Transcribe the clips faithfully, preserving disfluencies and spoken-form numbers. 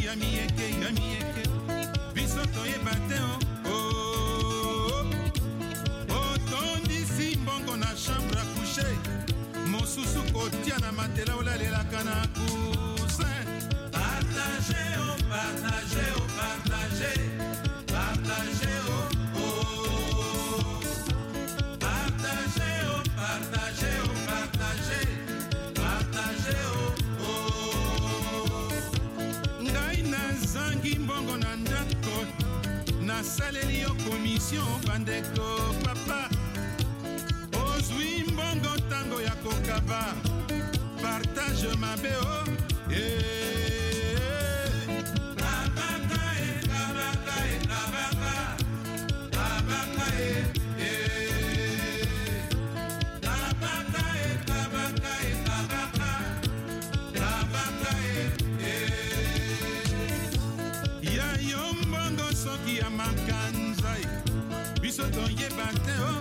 ya mieke ya mieke biso toyeba te o otondisi mbongo na chambre a coucher mosusu kotia na matela olalelaka na coussin. Partage o partage o partage partage o partage o partage o partage partage o ngai nazangi mbongo na ndako nasaleli yo commission bandeko papa ozwi mbongo tango ya kokaba partage mabe o kabaka e kabaka e kabaka kabaka e kabaka e kabaka e kabaka kabaka e ya yo mbongo soki ya makanza biso toyeba te o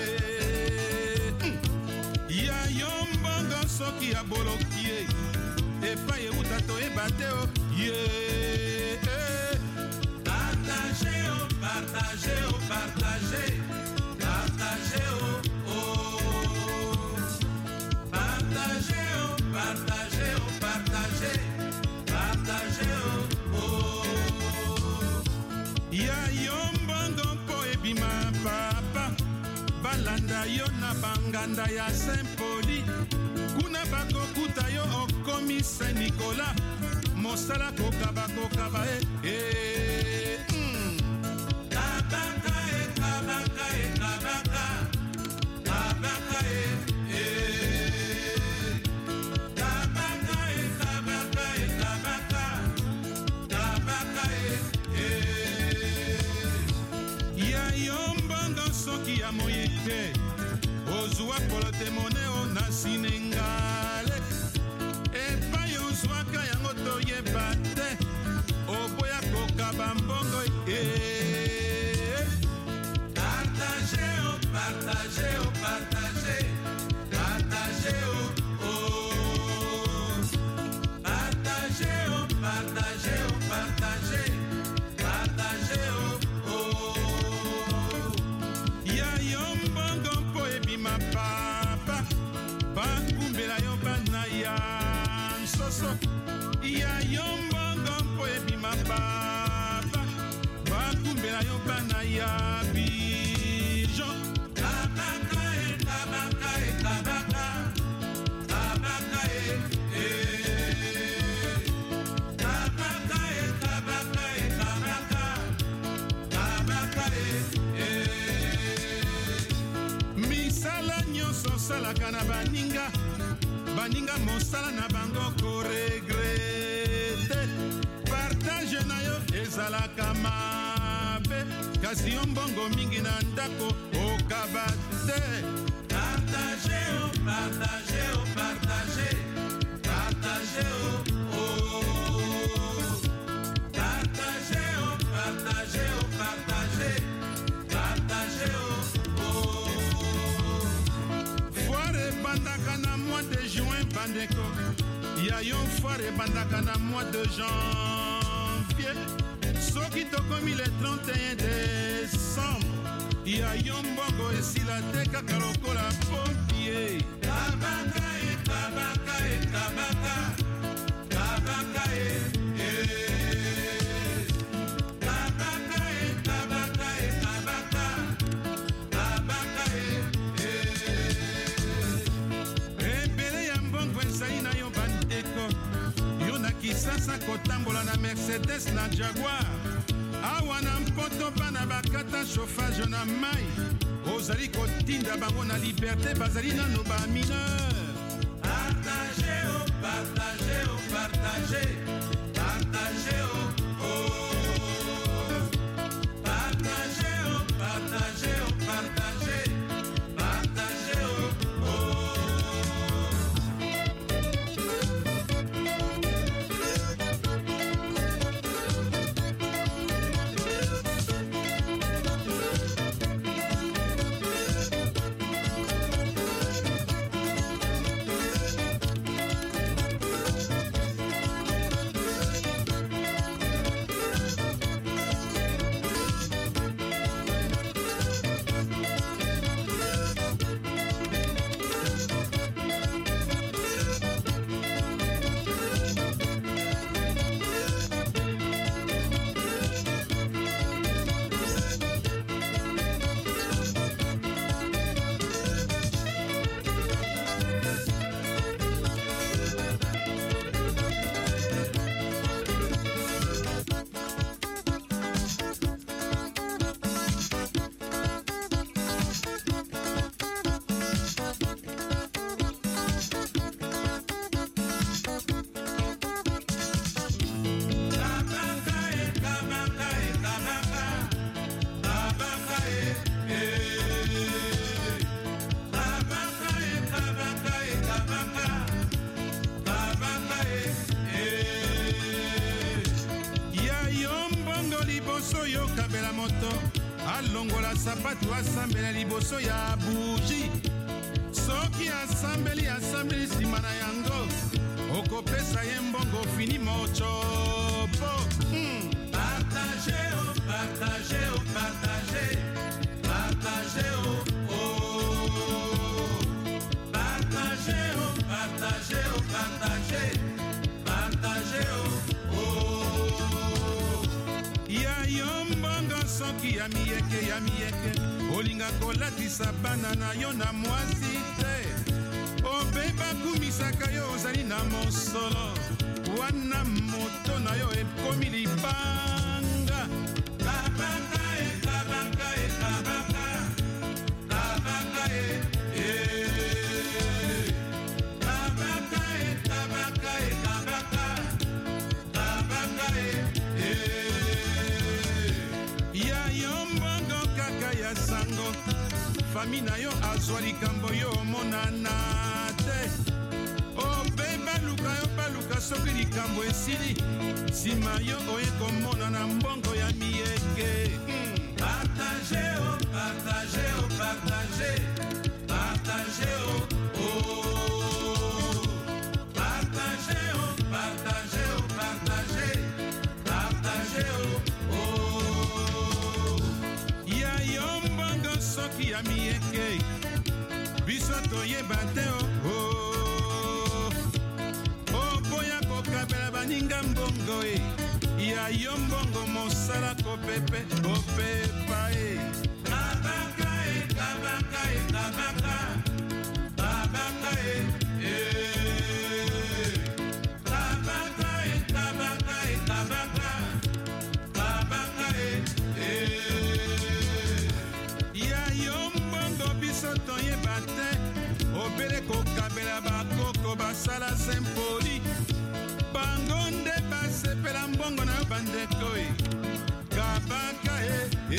ya yo mbongo soki ya bolokie epai euta toyeba te o ye partage o partage o partage partage o partage o partage o partage partage o ya yo mbongo mpo ebima papa balanda yo na banganda ya Saint-Poli kuna bakokuta yo okomi Saint-Nicolas mosala kokaba kokaba e e kabaka e kabaka e kabaka kabaka e e kabaka e kabaka e kabaka kabaka e e ya yo mbongo soki ya moyeke ozwa polote moneo na sinengale epai ozwaka yango toyeba te oboya kokaba mbongo e partage o partage o partage partage o partage o partage o partage partage o ya yo mbongo mpo ebima papa bakumbela yo bana ya nsoso ya yo mbongo mpo ebima papa bakumbela yo bana ya bijon kabaka e kabaka e kabaka kabaka e kabaka e kabaka e kabaka kabaka e misala nyonso osalaka na baninga baninga mosala na bango koregrete partage na yo ezalaka mabe kasi yo mbongo mingi na ndako okaba te partage o partage o partage partage o partage o partage o partage partage o foire bandaka na mois de juin bandeko ya yo foire bandaka na mois de janvier soki tokomi le trente et un décembre ya yo mbongo esila te kaka lokola pompier kabaka e kabaka e kabaka kabaka e kabaka e kabaka e kabaka kabaka e ebele ya mbongo ezali na yo bandeko yo na kisasa kotambola na Mercedes na Jaguar awa na mpoto bana bakata chauffage na mai ozali kotinda bango na liberté bazali nano ba mineur partage o partage o partage partage o partage o partage o partage partage o alongola sapatu asambela liboso ya buji. Soki asambeli asambeli nsima na yango okopesa ye mbongo fini mochopo. hmm. Partage oh, partage oh, partage. Partage oh, oh. Partage oh, partage oh, partage. Partage oh, oh. Ya yo mbongo soki ya miyeke ya miyeke olinga kolatisa bana na yo na mwasi te. Obeba kumisaka yo ozali na mosolo wana moto na yo ekomi libanga. Kabaka e kabaka e kabaka kabaka e eh. Kabaka e kabaka e kabaka kabaka e eh. Ya yo mbongo kaka ya sango fami na yo azwa likambo yo monana te. Obeba luka yo baluka soki likambo esili nsima yo oye komona na mbongo ya miyeke. hmm. Partage oh, partage oh, partage. Partage oh, oh. Partage oh, partage oh, partage. Partage oh, oh. Ya yo mbongo soki ya miyeke biso toyeba te oh, oh. Oboya kokabela baninga mbongo e ya yo mbongo mosala kopepe kopepa e. Kabaka e kabaka e kabaka kabaka e eh. Kabaka e kabaka e kabaka kabaka e eh. Ya yo mbongo biso toyeba te obele kokabela bakoko basala sempoli bango nde basepela mbongo na yo bandeko e. Kabaka e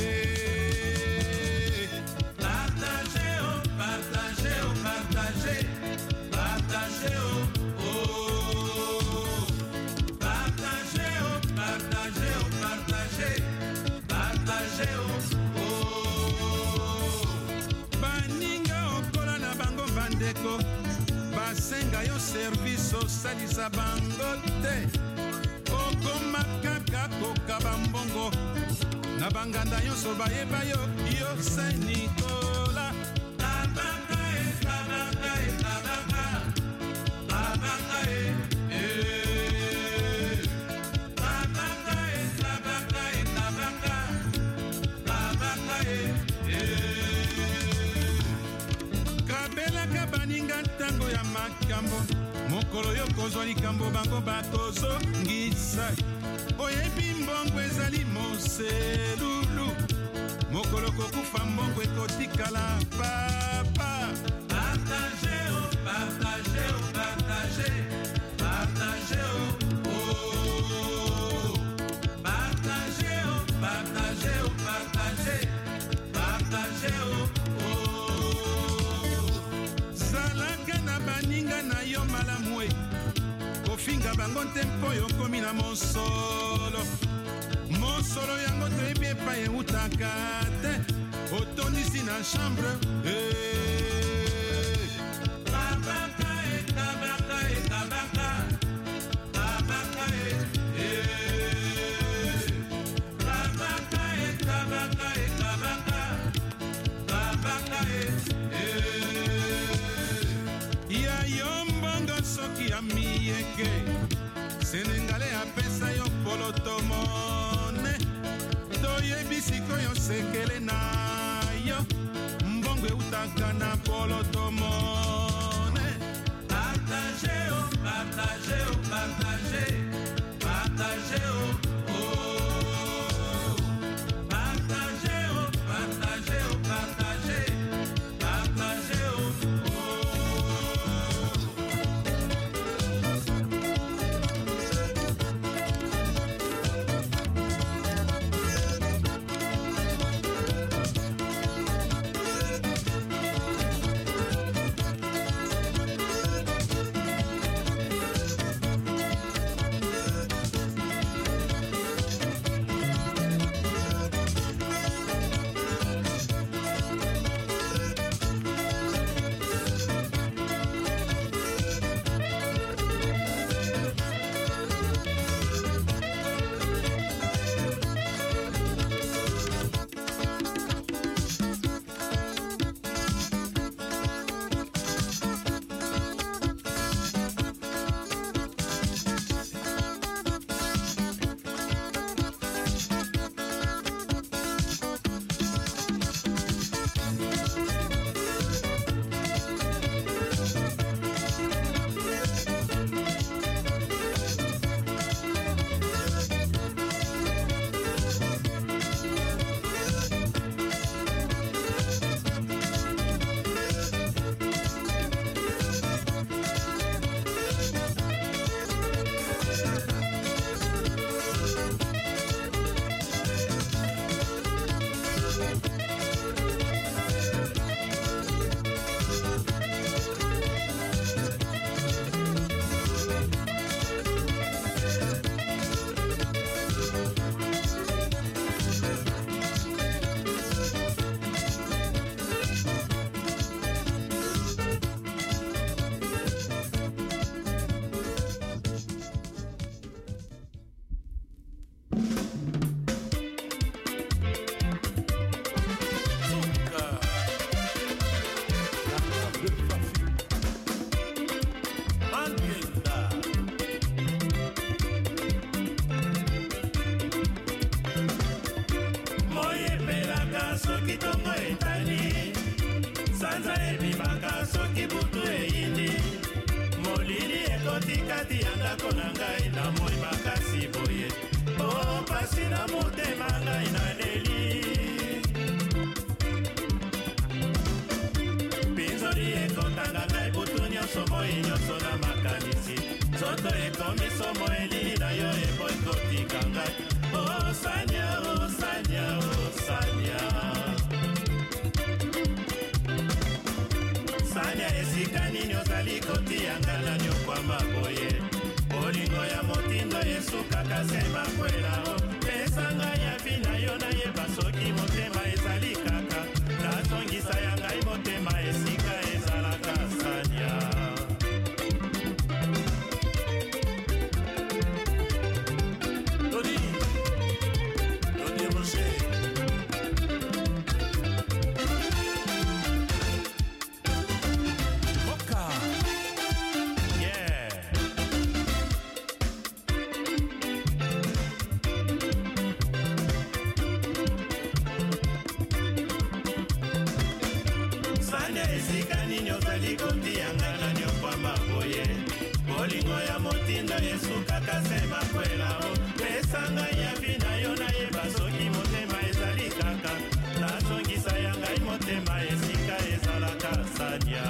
eh. Partage oh, partage oh, partage. Partage oh, oh. Partage oh, partage oh, partage. Partage oh, oh. Baninga okola na bango bandeko basenga yo service osalisa bango te. Okoma kaka kokaba mbongo na banganda nyonso bayeba yo yo Saint Nicolas. Kabaka e kabaka e kabaka kabaka e eh. Kabaka e kabaka e kabaka kabaka e eh. Kabelaka baninga ntango ya makambo mokolo yo kozwa likambo bango bakozongisa. Oyebi mbongo ezali moselulu mokolo kokufa mbongo ekotikala papa. Partage oh, partage oh, partage. Partage oh, oh. Partage oh, partage oh, partage. Partage oh, oh. Zalaka na baninga na yo malamu e kofinga bango te mpo yo komi na mosolo. Mosolo yango toyebi epai eutaka te otondisi na chambre eh. Kabaka e kabaka e kabaka kabaka e eh. Kabaka e kabaka e kabaka kabaka e eh. Ya yo mbongo soki ya miyeke senengale apesa yo polotomone toyebi sikoyo sekele na yo mbongo eutaka na polotomone. Partage oh, partage oh, partage. Partage oh, oh. Partage oh, partage oh, partage. Partage oh, oh. kati ya ndako na ngai na moi makasi boye o pasi na motema ngai na leli pinzoli ekotanga ngai butu nyonso moi nyonso na makanisi soto ekomi somo eli na yo eboyi kotika ngai o sanya o sanya o sanya sanya esika nini ozali kotia ngai na nyokwama boye bolingo ya motindo esukaka se makwela o pesa ngai ya vi na yo nayeba soki motema ezali kaka nazongisa ya ngai motema esika ezalaka sanya Tony Tony Rocher bolingo ya motindo esukaka se makwela o pesa ngai ya vi na yo nayeba soki motema ezali kaka nazongisa ya ngai motema esika ezalaka sanya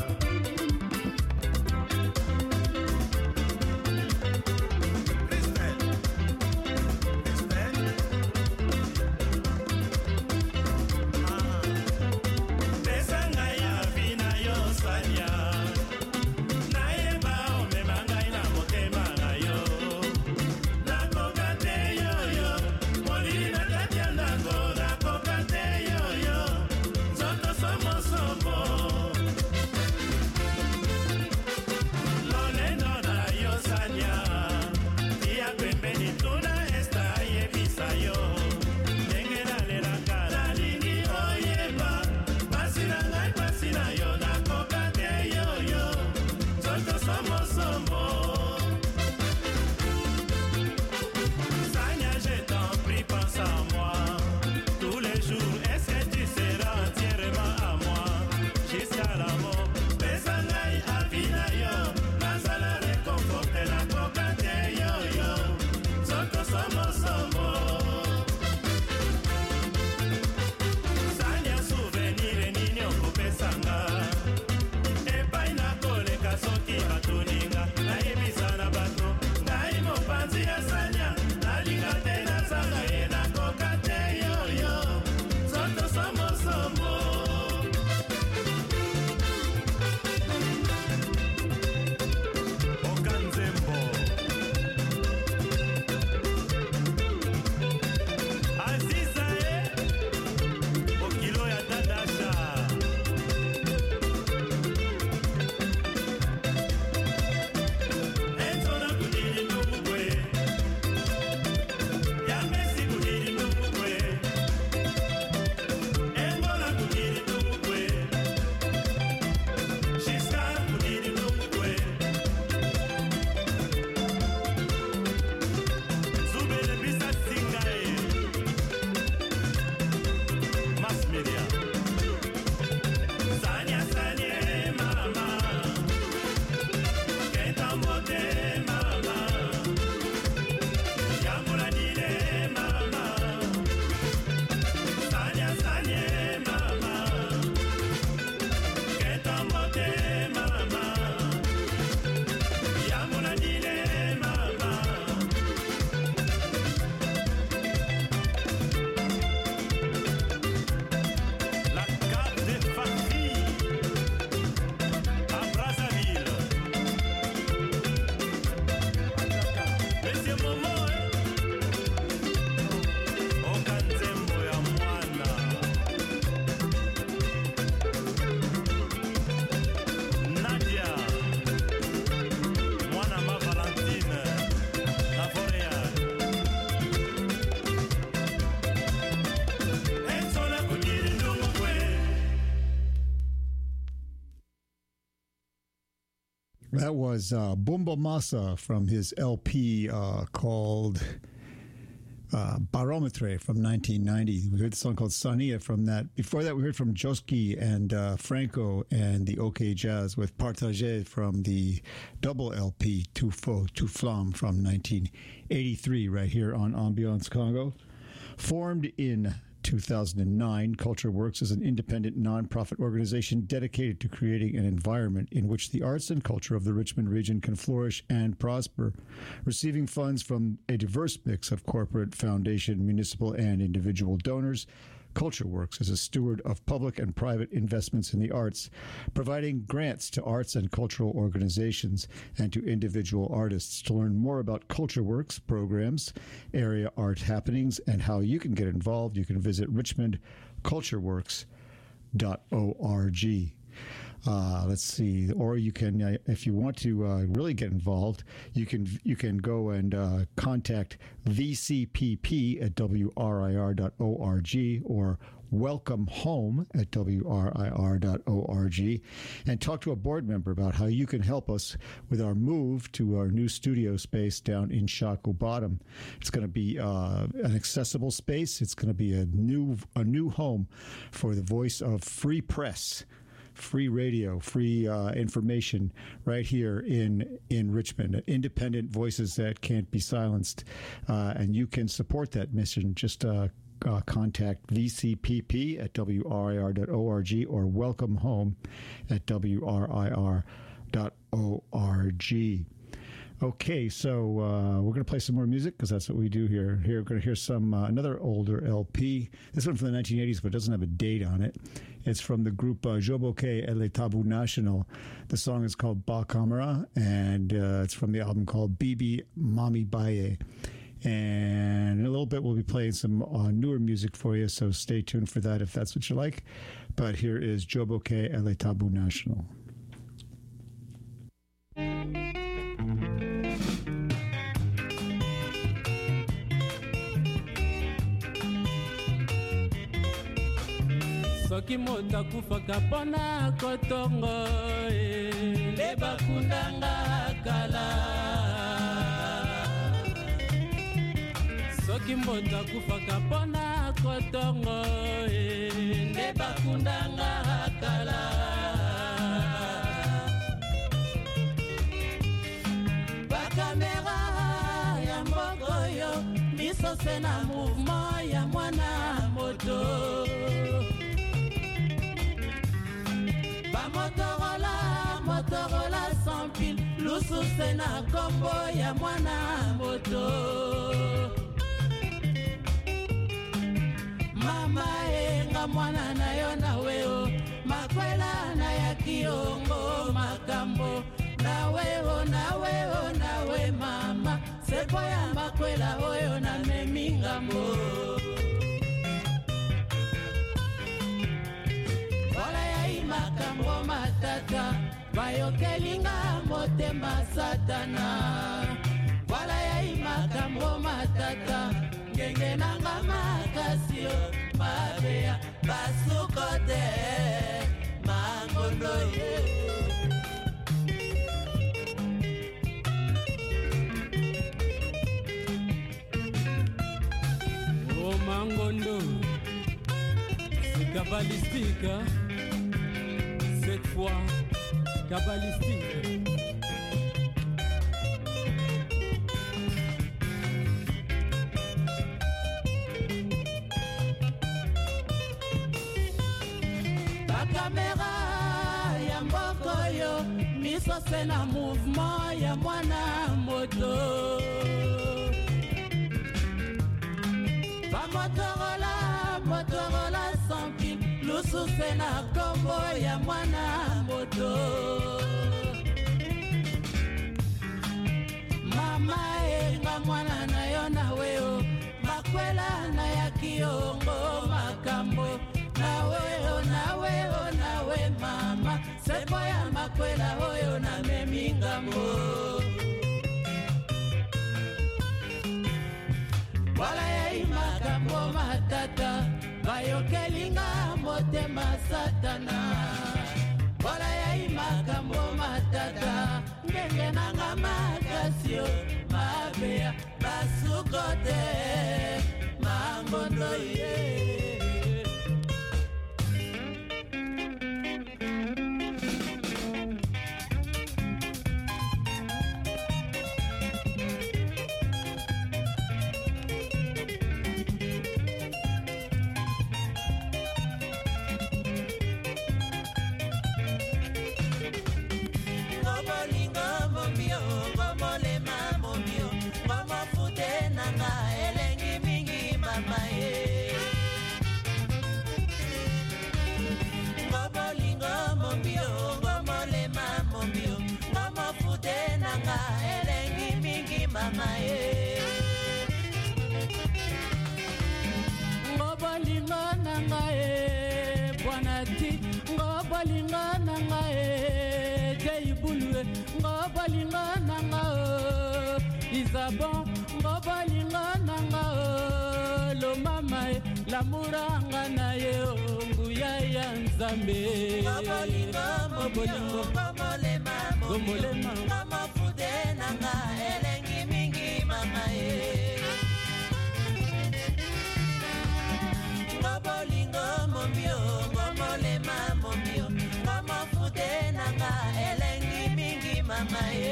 That was uh, Bumba Masa from his L P uh, called uh, Barometre from nineteen ninety. We heard the song called Sania from that. Before that, we heard from Joski and uh, Franco and the OK Jazz with Partagé from the double L P Tout Faux, Tout Flamme from nineteen eighty-three right here on Ambiance Congo. Formed in two thousand nine, Culture Works is an independent nonprofit organization dedicated to creating an environment in which the arts and culture of the Richmond region can flourish and prosper. Receiving funds from a diverse mix of corporate, foundation, municipal, and individual donors, Culture Works is a steward of public and private investments in the arts, providing grants to arts and cultural organizations and to individual artists. To learn more about Culture Works programs, area art happenings, and how you can get involved, you can visit richmond culture works dot org. Uh, let's see, or you can, uh, if you want to uh, really get involved, you can you can go and uh, contact V C P P at W R I R dot org or Welcome Home at W R I R dot org and talk to a board member about how you can help us with our move to our new studio space down in Shako Bottom. It's going to be uh, an accessible space. It's going to be a new a new home for the voice of free press. Free radio, free uh, information right here in, in Richmond. Independent voices that can't be silenced. Uh, and you can support that mission. Just uh, uh, contact V C P P at W R I R dot org or Welcome Home at W R I R dot org. Okay, so uh, we're going to play some more music because that's what we do here. Here we're going to hear some uh, another older L P. This one from the nineteen eighties, but it doesn't have a date on it. It's from the group uh, Joboke et les Tabou National. The song is called Ba Camera, and uh, it's from the album called Bibi Mami Baye. And in a little bit, we'll be playing some uh, newer music for you, so stay tuned for that if that's what you like. But here is Joboke et les Tabou National. Soki moto akufaka mpona kotongo nde bakundanga kala. Soki moto akufaka mpona kotongo nde bakundanga kala. Bakamera ya mboko yo miso se na mouvement ya mwana moto. Motorola, Motorola sans pile, lusu sena kombo ya mwana moto. Mama enga mwana na yo na weo, makwela na ya kiongo makambo. Na weo, na weo, na we mama, sepo ya makwela oyo na memingambo. Makambo matata bayokelinga motema satana. Wala ya makambo matata ngenge nanga makasio mabea basukote mangondo ye. Oh mangondo c'est cabalistique, hein? Cette fois, cabalistique. La caméra ya mboko yo, miso se na mouvement ya mwana moto. Ba Motorola, Motorola sans pile. Lusu sena kombo ya mwana moto. Mama enga mwana na yo na weo, makwela na ya kiongo makambo. Na weo, na weo, na we mama, sepo ya makwela oyo na memingambo. Wala ya makambo matata bayokelinga motema satana. Wala ya makambo matata ngenge nanga makasio mabea basuko te mangondo ye. Isabon ngobalinga nanga lo mama lamuranga na ye nguya ya nzambe ngobalinga ngobalinga ngomolema ngomolema ngomafude nanga elengi mingi mama ye ngobalinga mombio ngomolema mombio ngomafude nanga elengi mingi mama ye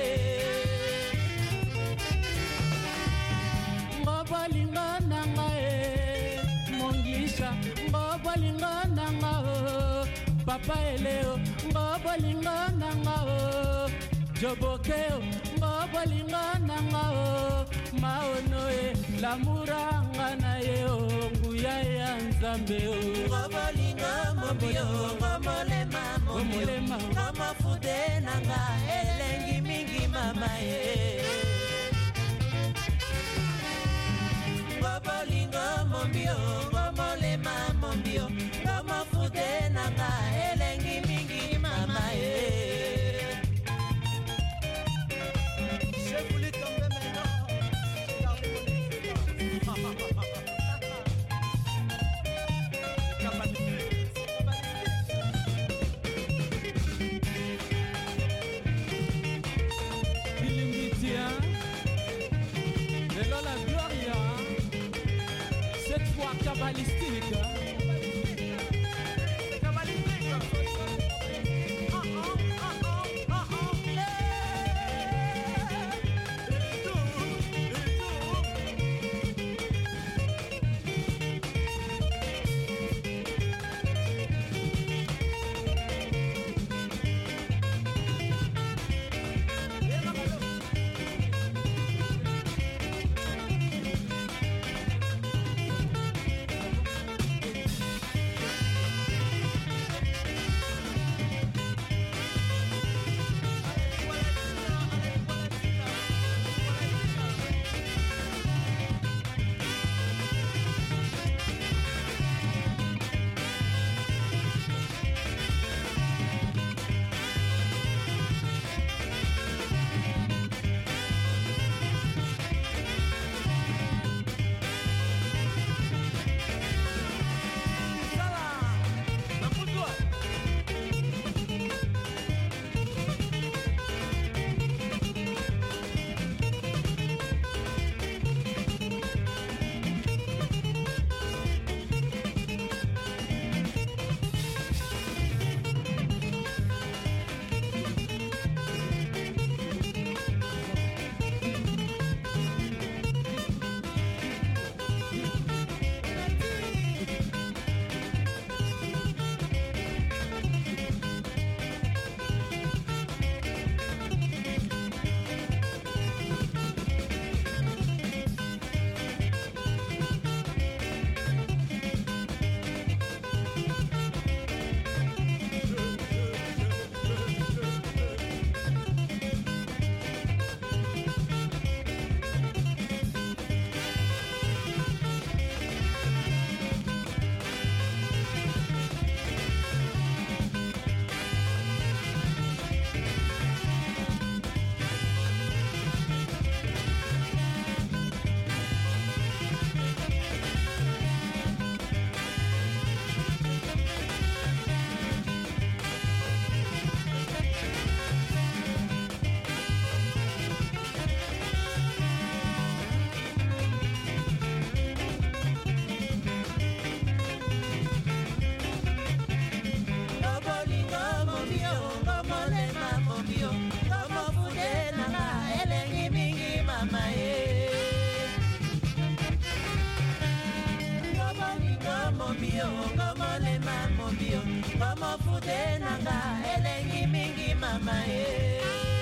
papa eleo ngobolinga nanga o jobokeo ngobolinga nanga o maono e lamuranga na ye o nguya ya nzambe o ngobolinga mobio ngomolema ngomolema ngomafude nanga elengi mingi mama ye ngobolinga mobio ngomolema mobio ngomafude nanga elengi mingi mama ye. Je voulais tomber maintenant. Bilimbitia, Lelo la Gloria, cette fois cabalistique. ngomo fude nanga elengi mingi mama e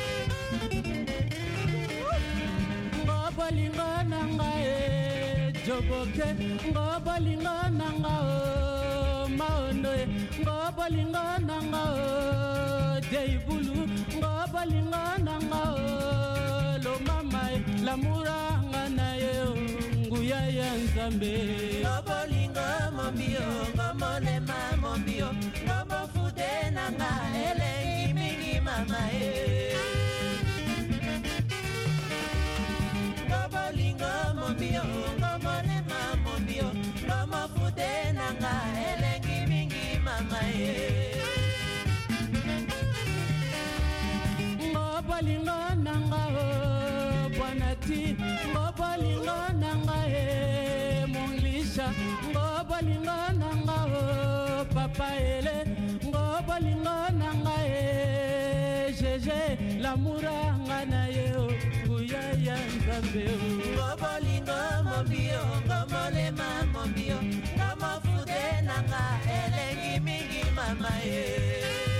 ngobolingo nanga e joboke ngobolingo nanga o maondo e ngobolingo nanga o deibulu ngobolingo nanga o lo mama e lamuranga na ye nguya ya nzambe ngobolingo mombio ngomolema mombio ngomo fude nanga elengi mingi mama e ngobolingo mombio ngomolema mombio ngomo fude nanga elengi mingi mama e ngobolingo nanga o bwanati ngobolingo nanga e monglisha ngobolingo nanga o papa ele ngobolingo nanga e jeje lamuranga na ye o nguya ya nzambe o ngobolingo mombio ngomolema mombio ngomo fude nanga elengi mingi mama e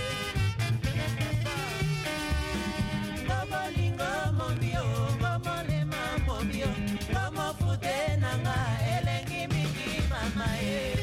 ngobolingo mombio ngomolema mombio ngomo fude nanga elengi mingi mama e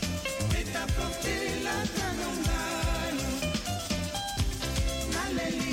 Hallelujah.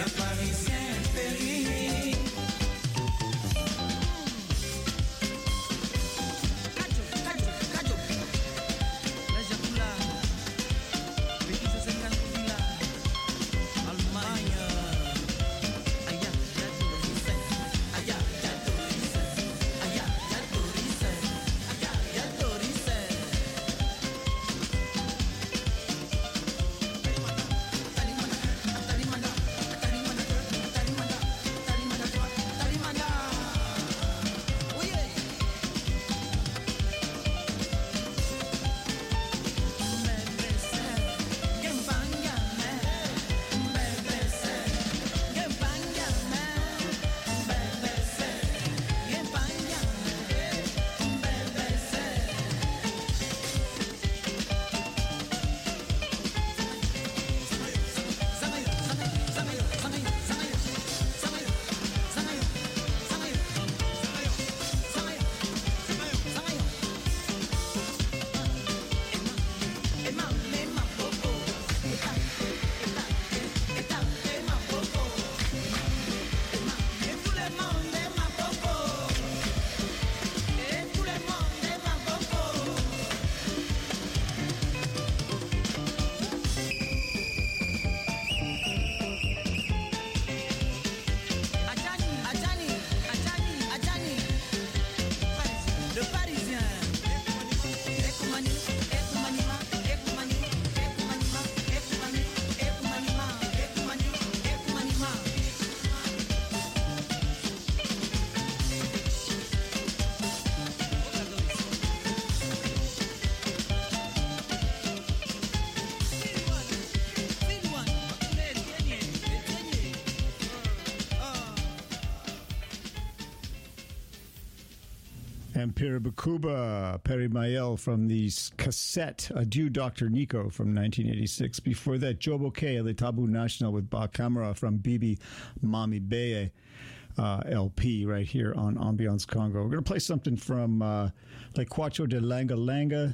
And Pirabacuba, Perry Mayel from the cassette Adieu Doctor Nico from nineteen eighty-six. Before that, Jobo K, Le Tabu National with Ba Camera from Bibi Mami Beye uh, L P right here on Ambiance Congo. We're going to play something from uh, Le Quattro de Langa Langa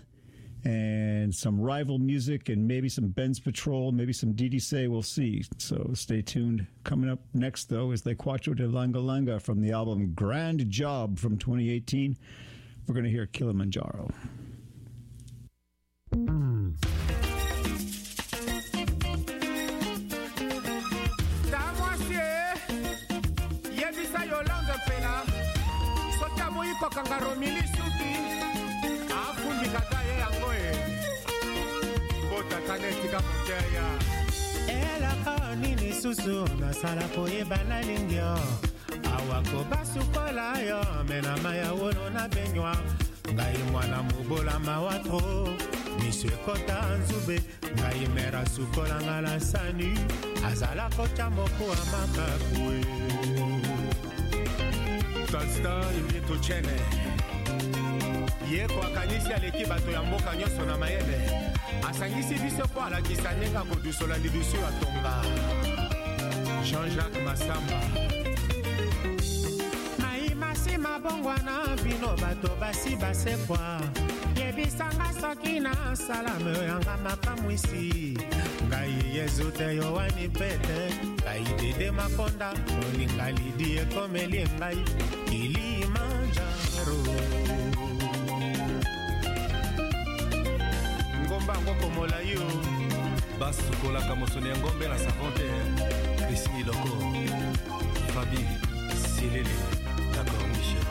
and some rival music and maybe some Benz Patrol, maybe some D D C. We'll see. So stay tuned. Coming up next, though, is Le Quattro de Langa Langa from the album Grand Job from twenty eighteen. We're going to hear Kilimanjaro. Mm. Elaka nini susu nasala koyebana lingyo awako basukola yo mena maya wono na benywa ngai mwana mubola mawatro miswe kota nzube ngai mera sukola ngala sani azala kocha moko amakakwe Tasta imito chene ye kwa kanisi aleki bato ya mboka nyoso na mayele asangisi biso kwa la kisanenga kodusola lidusu ya tonga Jean-Jacques Massamba Maimasi mabongwana bino bato basi basekwa yebisanga soki na salame yanga makamwisi ngai yezute yo wani pete ngai dede makonda olinga lidi ekomeli ngai Kilimanjaro ngomba ngoko mola yo basukola kamosoni ya ngombe na savonte Christine Loko Fabi Silele d'accord Michel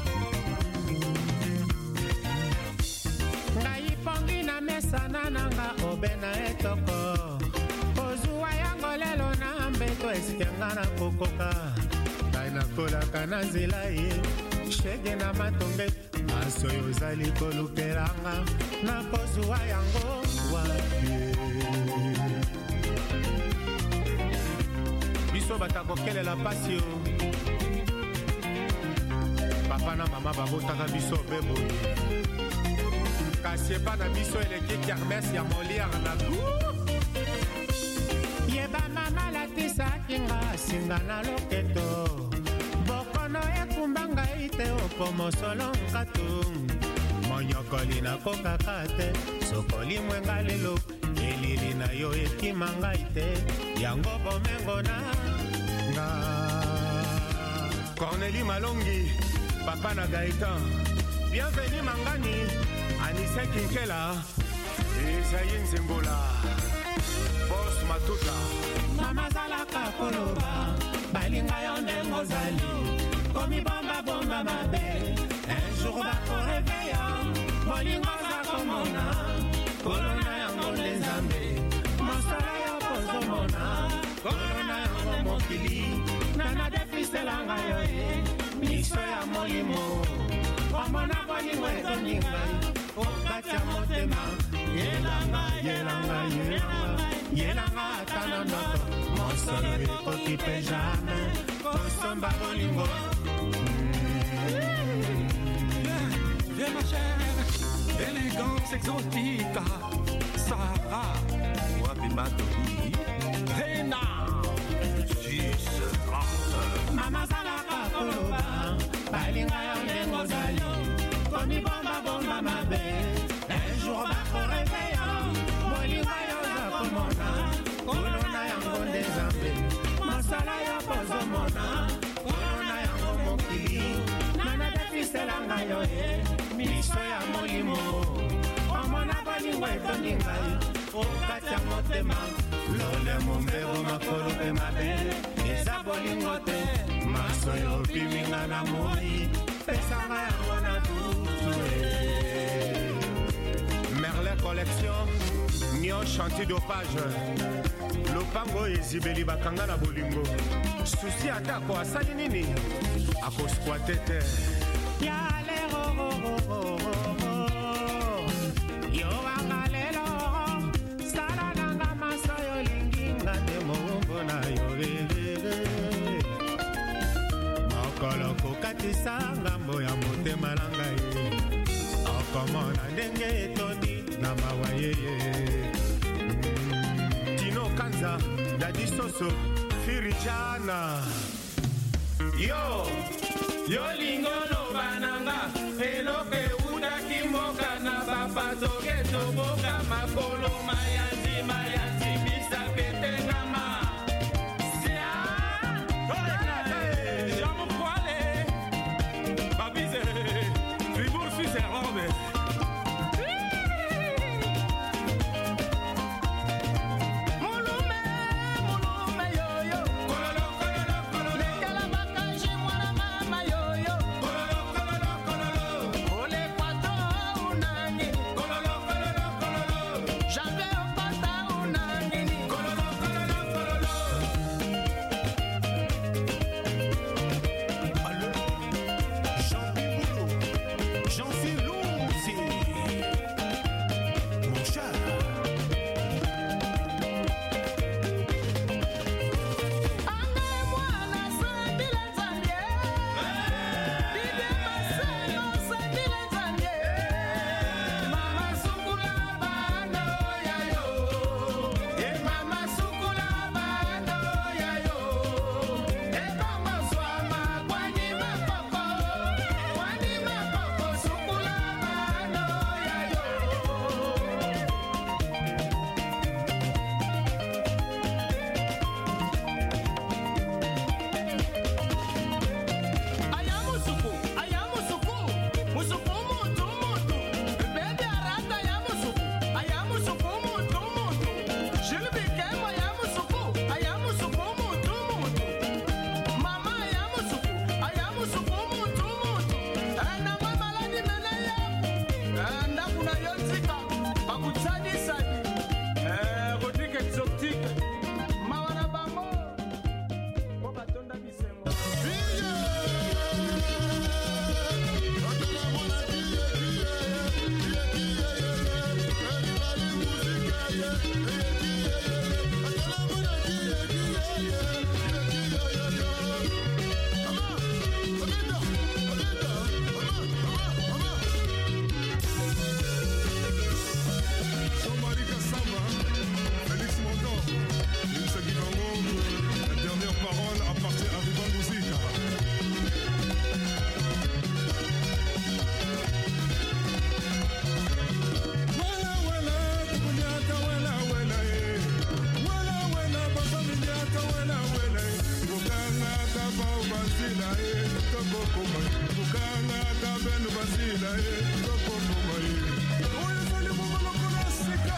ngai pongi na mesa nananga obena etoko kozuwa yango lelo na mbeto esikenga na kokoka ngai nakolaka na nzela ye shege na matonge aso yozali kolukelanga na kozuwa yango wapi biso batakokelela pasi o papa na mama babotaka biso bebo kasi epa na biso eleki kermes ya molière na gu yeba mama latisaki nga singa na loketo bokono ekumba ngai te okomosolo nkatu monyokoli nakokaka te sokoli mwenga lelo elili na yo ekima ngai te yango bomengo na Cornélie Malongi, Papa na Gaëtan. Bienvenue Mangani, Anissa Kinkela, Esaïe Nzembola, Boss Matuta. Mama Zalaka Koloba, Balinga Yonde Mozali, Komi Bomba Bomba Mabe, un jour va pour réveillant, Bolinga Zakomona, Corona Yango les Zambé, Monsala Yopozo Mona, Corona Yango Mokili, Nana Defiselanga Yoye, Miso ya Molimo, Omona Bolingo Edoninga, Okatia Motema, Yelanga, Yelanga, Yelanga, Yelanga Atana Noto, Monsolo Ekoki pe jamais, Kosomba Bolingo. Viens ma chère, élégance exotique, Sarah, Wapi Matoli, Rena, Jesus, Mama Zalaka Koloba, Balinga Yonde Mozali, Komi Bomba Bomba Mabe, un jour va pour réveillant, Bolinga Yoza Komona, Corona Yango des Zambé, Masala Yopozo Mona, Corona Yango Mokili, Nana Defiselanga Yoye, Miso ya Molimo, Omona Bolingo Etoningai, Okatia Motema, Lole Mumbego Makolo pe Mabe, Eza Bolingo te, Maso yo piminga na moi, Pesanga Yango na tutue. Merlin Collection, Nyon Chantier Dopage, Lopango ezibeli bakanga na bolingo. Susi atako asali nini? Ako squatter te. Yale ro ro ro ro ro, yo angalelo, sala nanga maso yo linginga de mombo na yo lele. Makolo kokatisa ngambo ya motema nanga ye, okomona ndenge etoni na mawayeye. Tino Kanza, Daddy Soso, Firijana. Yo, yo lingo no bananga, eloke uda kimoka na bapato geto boka makolo mayanzi mayanzi bisa petengama. Sia, hey, jamu kwale, babize, Fribourg Suisse Robe. J'avais un pata basila e tokokoma kukanga kabenu basila e tokokoma e oyo ezali bongo lokola seka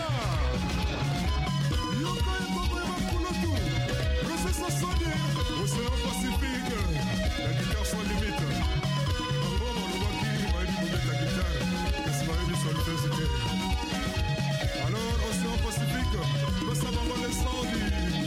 yoka ekoko ebakulutu rosesa sode océan pacifique la guitare sans limite bango balobaki bayebi kobeta guitare kasi bayebi solfesite alors océan pacifique pesa bango lesandi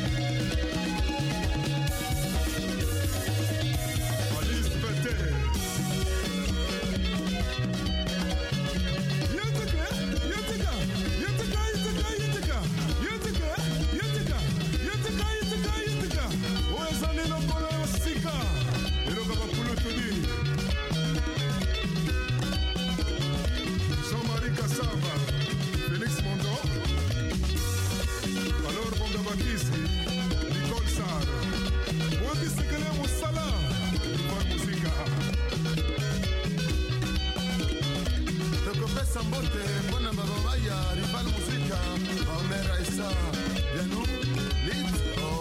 Sambote, buona babaya, rival musica, Omera Issa, Yanou, Lito,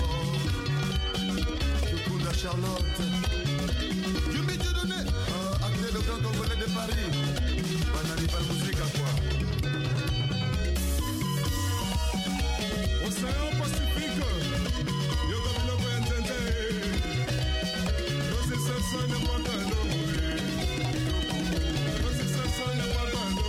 Yukunda Charlotte, Yumi Dieudonné, euh, acteur de grand congolais de Paris, on a rival musica quoi. Océan Pacifique, Yoga Biloko Entente, Rosé Sasson et Wakano, Rosé Sasson et Wakano.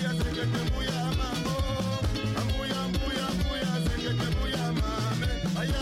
Ay,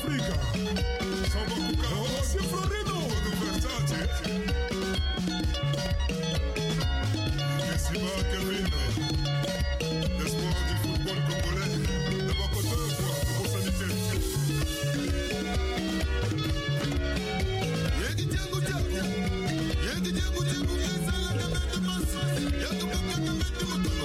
Africa. Samba Cuca, c'est Florido de Versace. Messiba Kevin, l'espoir du football congolais. De Bakoto, pour sanité. Yegi Diego Diego, Yegi Diego Diego, Yezala Kabete Massa, Yegi Baka Kabete Motolo.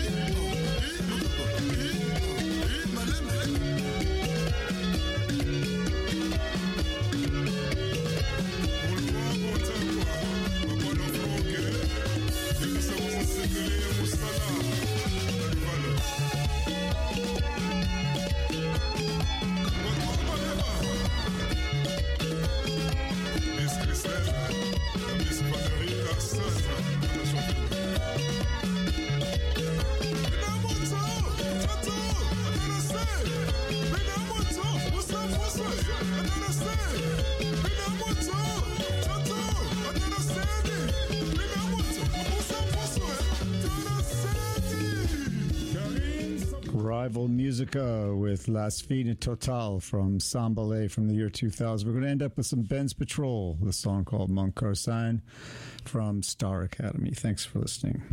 Rival Musica with Las Fines Total from Sambalé from the year two thousand. We're going to end up with some Ben's Patrol, the song called Munkar Sign from Star Academy. Thanks for listening.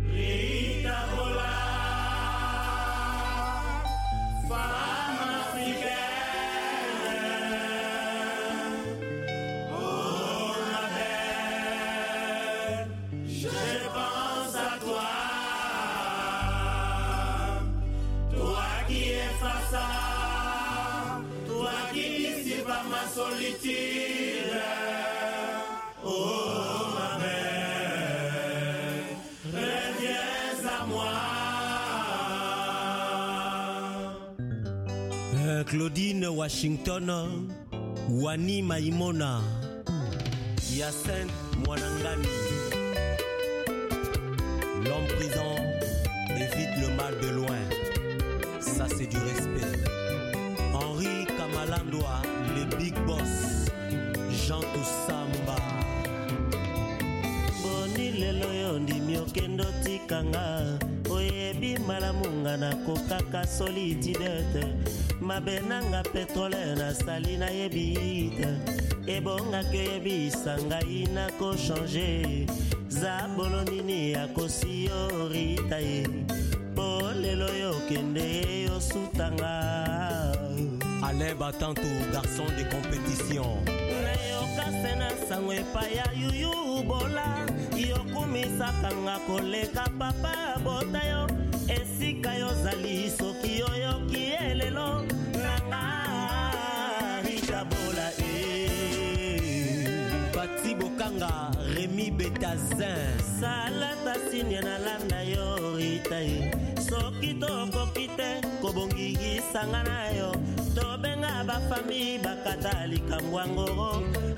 Solitude, oh ma mère, reviens à moi. Euh, Claudine Washington, Wani Maimona, Yacine Mwanangani. L'homme prison évite le mal de loin, ça c'est du respect. Henri Kamalandoa, le big boss, Jean Toussamba. Boni lelo yondi miokendo tikanga, oyebi malamunga na kokaka solidité. Mabenanga pétrole na salina yebite, ebonga kebi sangai na ko changer. Zabolonini akosiorita ye, bolelo yokende yosutanga. Alain Batantou, garçon de compétition. Nayoka sena sangwe paya yuyu bola, yokumisa kanga koleka papa botayo, esika yo zali soki yoyo kielelo, nanga hita bola e. Bati Bokanga, Rémi Betazin. Salata sinya na landa yo itaye, soki toko kite kobongi sangana yo. Tobenga ba famille bakatali kambwango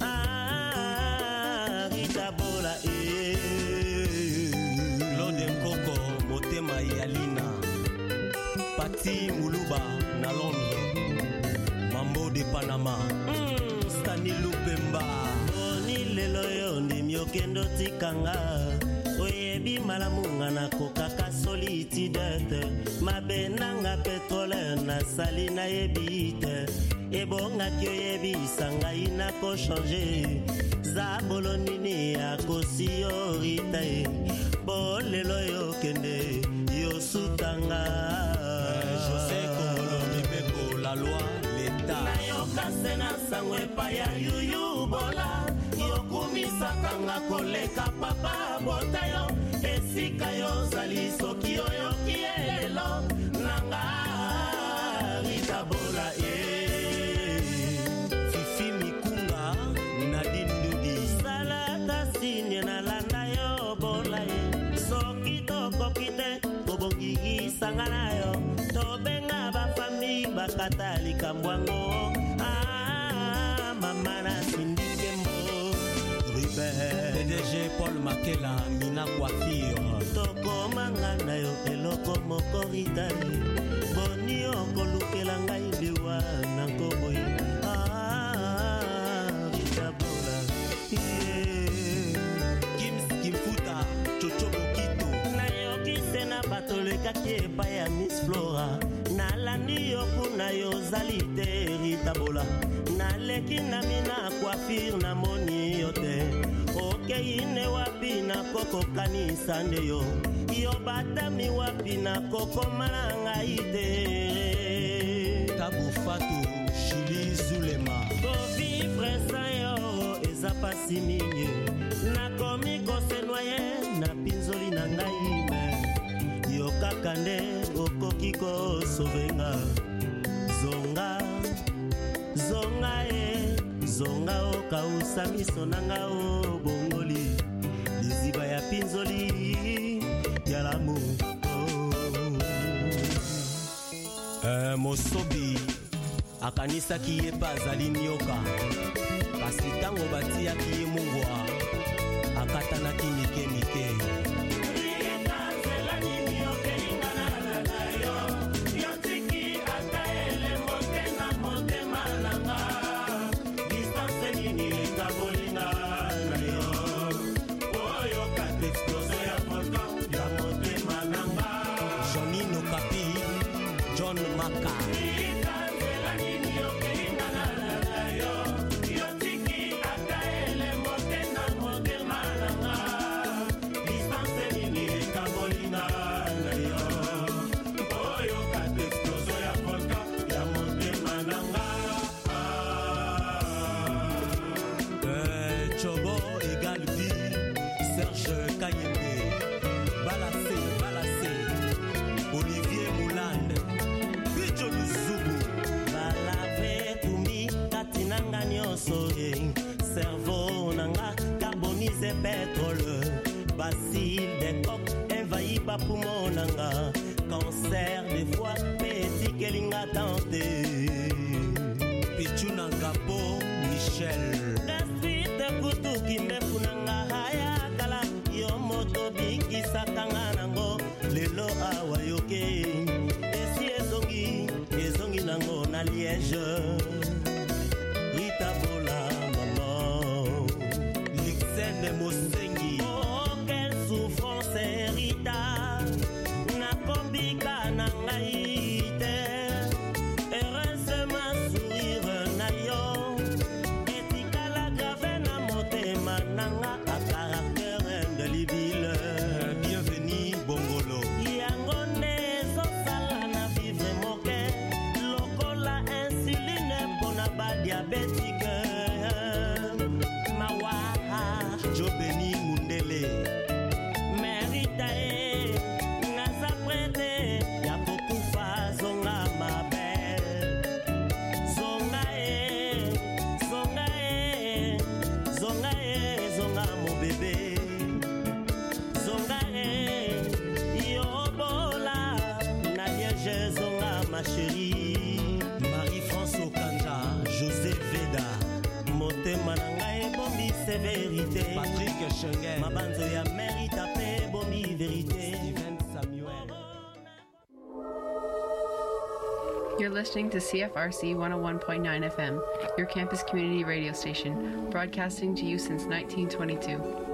ah itabola eh Lode Nkoko Motema Yalina Pati Muluba na Londres Mambo de Panama mm, Stani Lupemba Oni lelo yo ndi myokendo tikanga oyebi malamunga na kokaka solitude mabenanga pétrole na salina yebite ebonga kyo yebi sangai na ko changer zabolonini akosiorita bolelo yo kende yosutanga José Kongolo Mibeko la loi l'état nayoka sena sangwe paya yuyu bola yokumisa kanga koleka papa botayo esika yo zali soki oyo kielelo nanga itabola e Fifi Mikunga Nadine Dudi salata sinye na landa yo bola e soki toko kite kobongi sangana yo tobenga ba famille bakatali kambwango ah mama na sindikembo P D G Paul Makela Mina Coiffure Toko mangana yo eloko moko ritali Boni okolukela ngai liwa na koboyi Ah, ritabola Kims Kimfuta Chocho Bokito Na yo kisena batoleka kie pa ya Miss Flora Na nalandi yo kuna yo ozali te ritabola naleki na mina coiffure na moni yo te okei ne wapi na kokokanisa nde yo yo batami wapi na kokomala ngai te Tabu Fatou Chili Zulema kovivre sa yo eza pasi mingi nakomi kose noye na pinzoli na ngai me yo kaka nde okoki kosovenga zonga zonga e zonga okausa miso nanga o bongoli liziba ya pinzoli ya lamu euh, Mosobi akanisaki ye pa azali nyoka kasi ntango batiaki ye mungwa akatanaki mike mike cerveau nanga carbonisé pétrole bacille des coques envahi par poumon nanga cancer des foie petit kelinga tenté Pichuna Gabo Michel gastrite kutu kimefu nanga haya kala yo moto biki sakanga nango lelo awa yoke esi ezongi ezongi nango na Liège Mosengi oh quelle souffrance Rita nakombika na ngai te heureusement sourire na yo etikala grave na motema nanga a caractère indélébile bienvenue Bongolo yango nde ezosala na vivre moke lokola insuline mpona badiabétique Jobeni Mundele Merita e Naza prete Ya kokufa zonga ma belle Zonga e Zonga e Zonga e Zonga mon bébé Zonga e Yobola Na Liège zonga ma chérie Marie-France Okanja José Veda Motema nanga e bombi sévérité Patrick Schengen Mabanzo ya mérita pe bombi vérité Steven Samuel. You're listening to C F R C one oh one point nine F M, your campus community radio station, broadcasting to you since nineteen twenty-two.